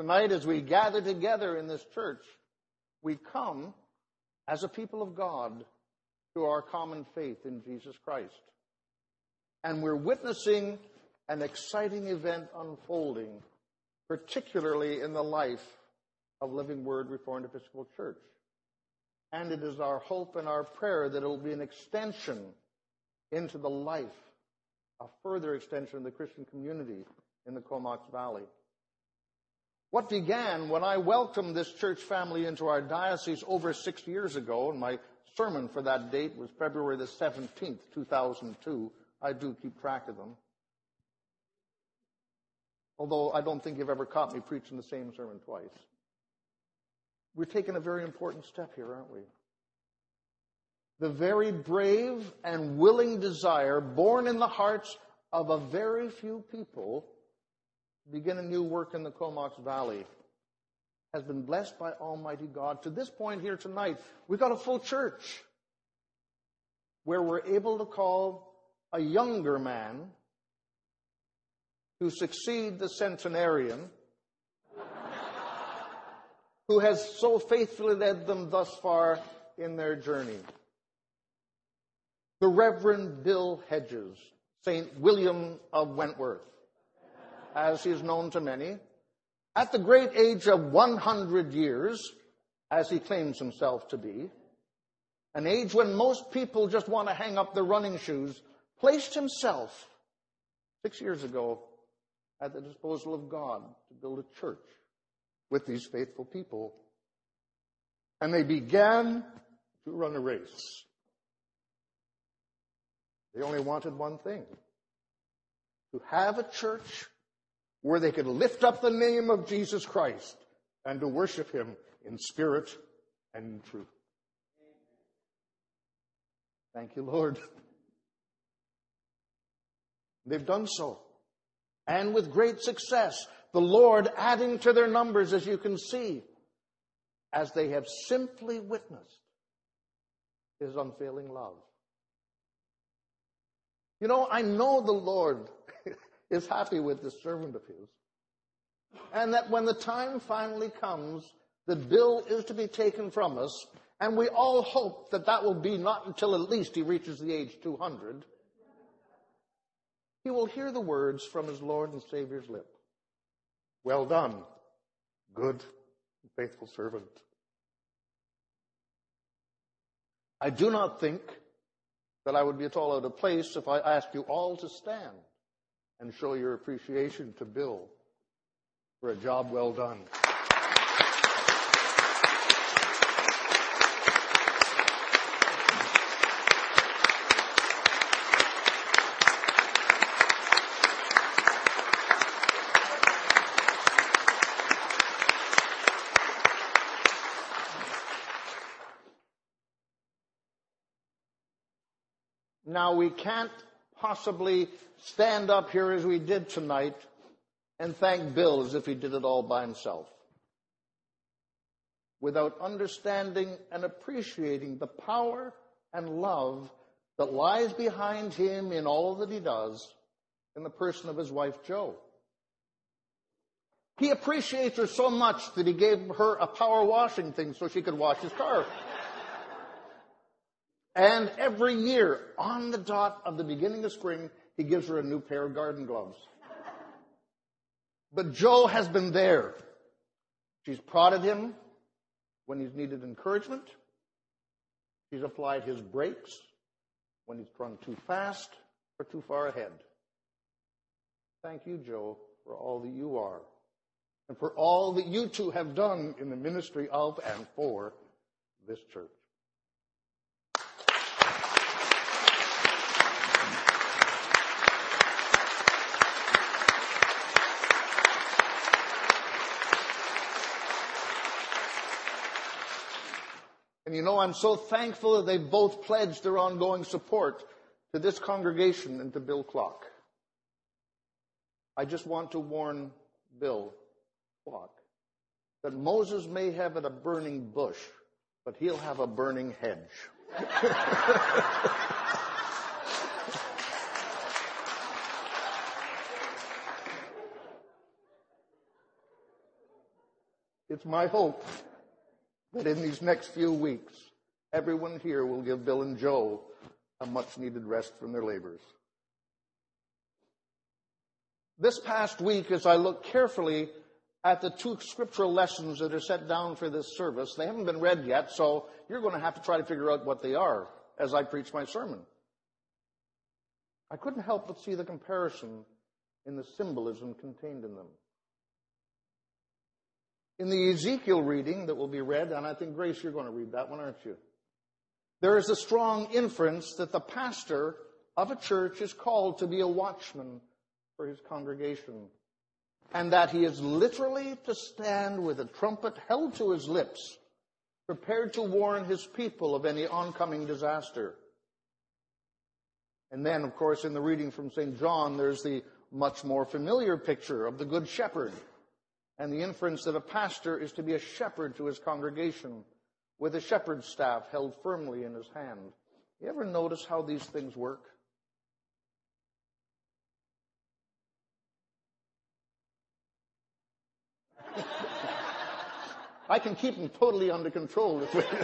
Tonight, as we gather together in this church, we come as a people of God to our common faith in Jesus Christ. And we're witnessing an exciting event unfolding, particularly in the life of Living Word Reformed Episcopal Church. And it is our hope and our prayer that it will be an extension into the life, a further extension of the Christian community in the Comox Valley. What began when I welcomed this church family into our diocese over 6 years ago, and my sermon for that date was February the 17th, 2002. I do keep track of them. Although I don't think you've ever caught me preaching the same sermon twice. We're taking a very important step here, aren't we? The very brave and willing desire born in the hearts of a very few people to begin a new work in the Comox Valley has been blessed by Almighty God. To this point here tonight, we've got a full church where we're able to call a younger man to succeed the centenarian who has so faithfully led them thus far in their journey. The Reverend Bill Hedges, St. William of Wentworth, as he is known to many, at the great age of 100 years, as he claims himself to be, an age when most people just want to hang up their running shoes, placed himself 6 years ago at the disposal of God to build a church with these faithful people. And they began to run a race. They only wanted one thing: to have a church where they could lift up the name of Jesus Christ and to worship him in spirit and in truth. Thank you, Lord. They've done so, and with great success, the Lord adding to their numbers, as you can see, as they have simply witnessed his unfailing love. You know, I know the Lord is happy with this servant of his, and that when the time finally comes, the bill is to be taken from us, and we all hope that that will be not until at least he reaches the age 200, he will hear the words from his Lord and Savior's lip: "Well done, good and faithful servant." I do not think that I would be at all out of place if I asked you all to stand and show your appreciation to Bill for a job well done. Now, we can't possibly stand up here as we did tonight and thank Bill as if he did it all by himself, without understanding and appreciating the power and love that lies behind him in all that he does in the person of his wife, Jo. He appreciates her so much that he gave her a power washing thing so she could wash his car. And every year, on the dot of the beginning of spring, he gives her a new pair of garden gloves. But Jo has been there. She's prodded him when he's needed encouragement. She's applied his brakes when he's run too fast or too far ahead. Thank you, Jo, for all that you are, and for all that you two have done in the ministry of and for this church. And you know, I'm so thankful that they both pledged their ongoing support to this congregation and to Bill Clark. I just want to warn Bill Clark that Moses may have a burning bush, but he'll have a burning hedge. It's my hope that in these next few weeks, everyone here will give Bill and Joe a much-needed rest from their labors. This past week, as I looked carefully at the 2 scriptural lessons that are set down for this service, they haven't been read yet, so you're going to have to try to figure out what they are as I preach my sermon. I couldn't help but see the comparison in the symbolism contained in them. In the Ezekiel reading that will be read, and I think, Grace, you're going to read that one, aren't you? There is a strong inference that the pastor of a church is called to be a watchman for his congregation, and that he is literally to stand with a trumpet held to his lips, prepared to warn his people of any oncoming disaster. And then, of course, in the reading from St. John, there's the much more familiar picture of the Good Shepherd, and the inference that a pastor is to be a shepherd to his congregation with a shepherd's staff held firmly in his hand. You ever notice how these things work? I can keep them totally under control this way.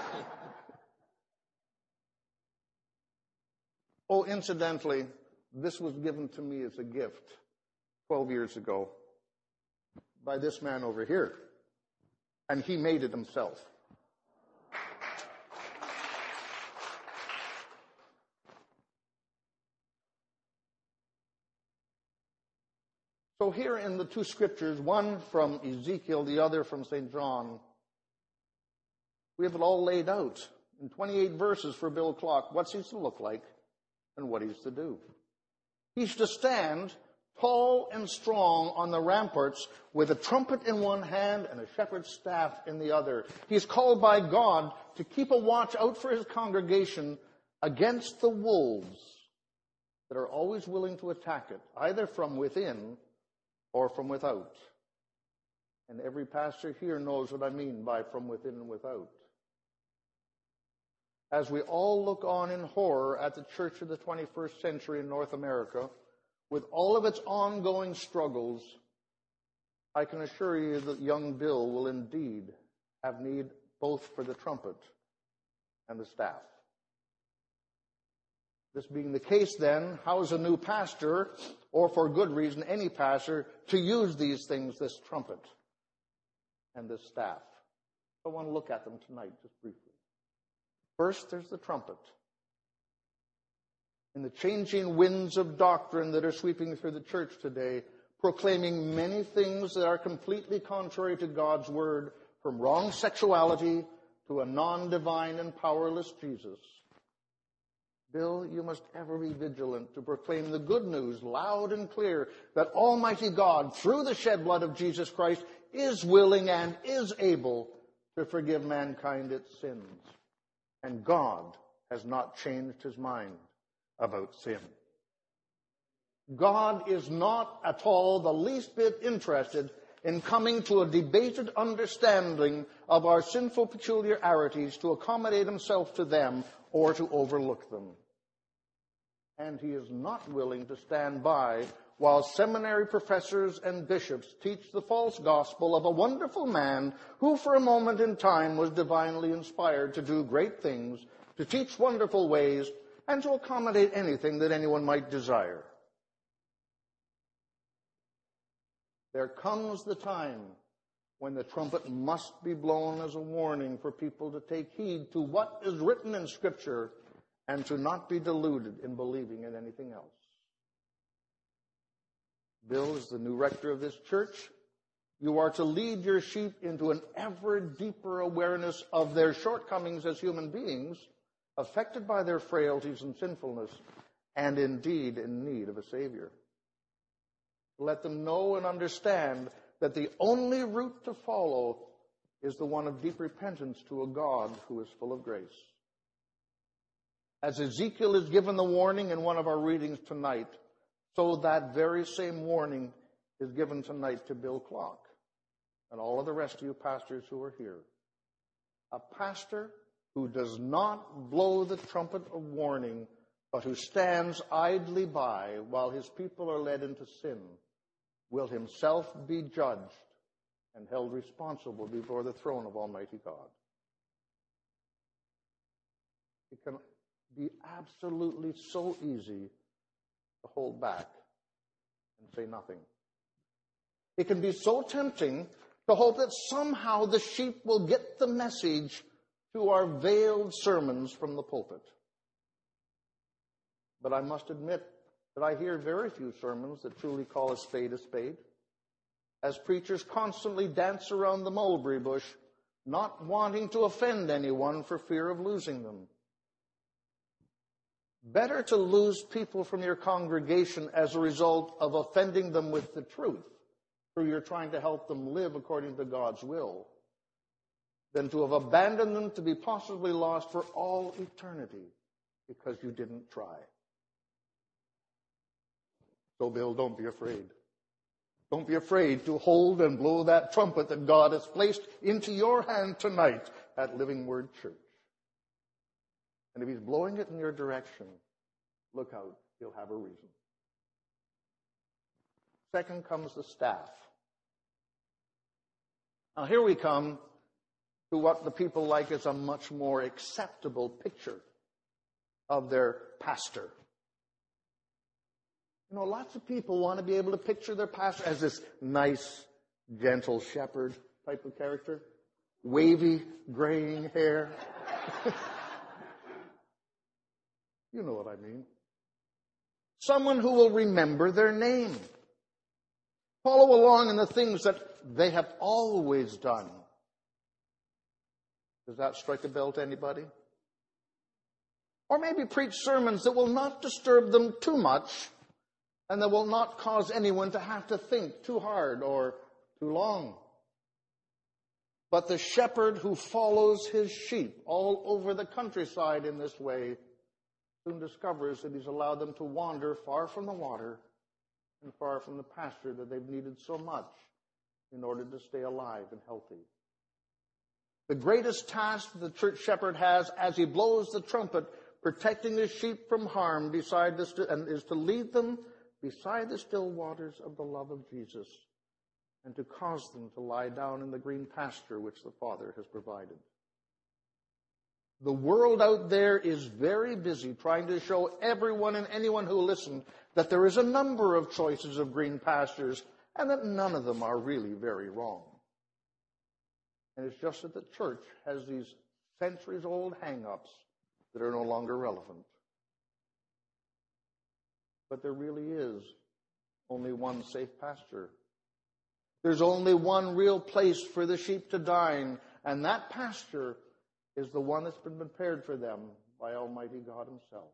Oh, incidentally, this was given to me as a gift 12 years ago by this man over here, and he made it himself. So here in the 2 scriptures, one from Ezekiel, the other from St. John, we have it all laid out in 28 verses for Bill Clark, what he's to look like and what he's to do. He's to stand tall and strong on the ramparts with a trumpet in one hand and a shepherd's staff in the other. He's called by God to keep a watch out for his congregation against the wolves that are always willing to attack it, either from within or from without. And every pastor here knows what I mean by from within and without. As we all look on in horror at the church of the 21st century in North America, with all of its ongoing struggles, I can assure you that young Bill will indeed have need both for the trumpet and the staff. This being the case, then, how is a new pastor, or for good reason any pastor, to use these things, this trumpet and this staff? I want to look at them tonight, just briefly. First, there's the trumpet. In the changing winds of doctrine that are sweeping through the church today, proclaiming many things that are completely contrary to God's word, from wrong sexuality to a non-divine and powerless Jesus, Bill, you must ever be vigilant to proclaim the good news loud and clear that Almighty God, through the shed blood of Jesus Christ, is willing and is able to forgive mankind its sins. And God has not changed his mind about sin. God is not at all the least bit interested in coming to a debated understanding of our sinful peculiarities to accommodate himself to them or to overlook them. And he is not willing to stand by while seminary professors and bishops teach the false gospel of a wonderful man who for a moment in time was divinely inspired to do great things, to teach wonderful ways, and to accommodate anything that anyone might desire. There comes the time when the trumpet must be blown as a warning for people to take heed to what is written in Scripture and to not be deluded in believing in anything else. Bill, as the new rector of this church, you are to lead your sheep into an ever deeper awareness of their shortcomings as human beings, affected by their frailties and sinfulness, and indeed in need of a Savior. Let them know and understand that the only route to follow is the one of deep repentance to a God who is full of grace. As Ezekiel is given the warning in one of our readings tonight, so that very same warning is given tonight to Bill Clark and all of the rest of you pastors who are here. A pastor who does not blow the trumpet of warning, but who stands idly by while his people are led into sin, will himself be judged and held responsible before the throne of Almighty God. It can be absolutely so easy to hold back and say nothing. It can be so tempting to hope that somehow the sheep will get the message to our veiled sermons from the pulpit. But I must admit that I hear very few sermons that truly call a spade, as preachers constantly dance around the mulberry bush, not wanting to offend anyone for fear of losing them. Better to lose people from your congregation as a result of offending them with the truth, for you're trying to help them live according to God's will, than to have abandoned them to be possibly lost for all eternity because you didn't try. So, Bill, don't be afraid. Don't be afraid to hold and blow that trumpet that God has placed into your hand tonight at Living Word Church. And if he's blowing it in your direction, look out, he'll have a reason. Second comes the staff. Now here we come to what the people like is a much more acceptable picture of their pastor. You know, lots of people want to be able to picture their pastor as this nice, gentle shepherd type of character. Wavy, graying hair. You know what I mean. Someone who will remember their name. Follow along in the things that they have always done. Does that strike a bell to anybody? Or maybe preach sermons that will not disturb them too much and that will not cause anyone to have to think too hard or too long. But the shepherd who follows his sheep all over the countryside in this way soon discovers that he's allowed them to wander far from the water and far from the pasture that they've needed so much in order to stay alive and healthy. The greatest task the church shepherd has as he blows the trumpet, protecting his sheep from harm, is to lead them beside the still waters of the love of Jesus and to cause them to lie down in the green pasture which the Father has provided. The world out there is very busy trying to show everyone and anyone who listens that there is a number of choices of green pastures and that none of them are really very wrong. And it's just that the church has these centuries-old hang-ups that are no longer relevant. But there really is only one safe pasture. There's only one real place for the sheep to dine, and that pasture is the one that's been prepared for them by Almighty God himself.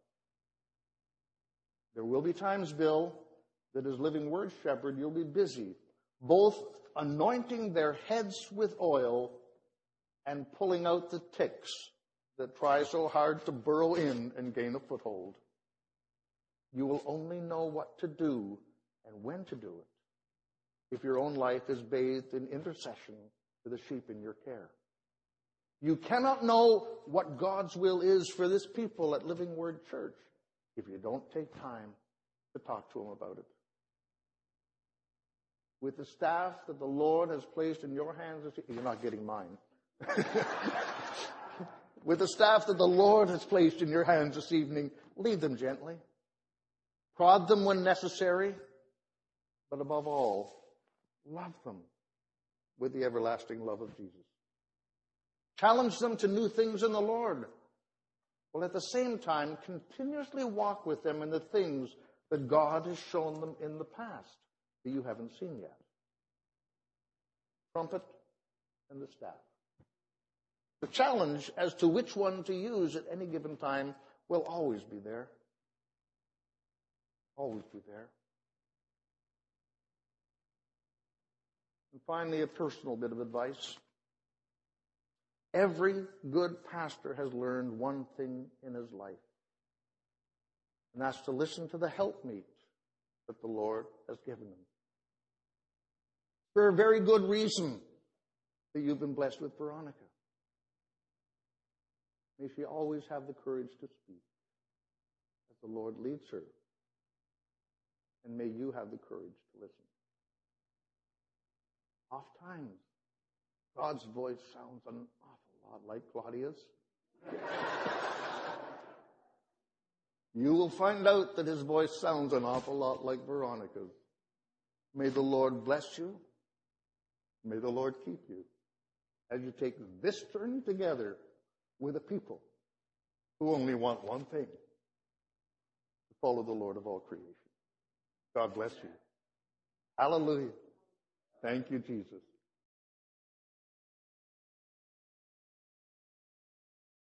There will be times, Bill, that as Living Word Shepherd, you'll be busy, both anointing their heads with oil and pulling out the ticks that try so hard to burrow in and gain a foothold. You will only know what to do and when to do it if your own life is bathed in intercession for the sheep in your care. You cannot know what God's will is for this people at Living Word Church if you don't take time to talk to them about it. With the staff that the Lord has placed in your hands, you're not getting mine. With the staff that the Lord has placed in your hands this evening, lead them gently. Prod them when necessary, but above all, love them with the everlasting love of Jesus. Challenge them to new things in the Lord, while at the same time continuously walk with them in the things that God has shown them in the past that you haven't seen yet. Trumpet and the staff. The challenge as to which one to use at any given time will always be there. Always be there. And finally, a personal bit of advice. Every good pastor has learned one thing in his life, and that's to listen to the helpmeet that the Lord has given him. For a very good reason that you've been blessed with Veronica. May she always have the courage to speak as the Lord leads her, and may you have the courage to listen. Oftentimes, God's voice sounds an awful lot like Claudia's. You will find out that his voice sounds an awful lot like Veronica's. May the Lord bless you. May the Lord keep you as you take this journey together with a people who only want one thing: to follow the Lord of all creation. God bless you. Hallelujah. Thank you, Jesus.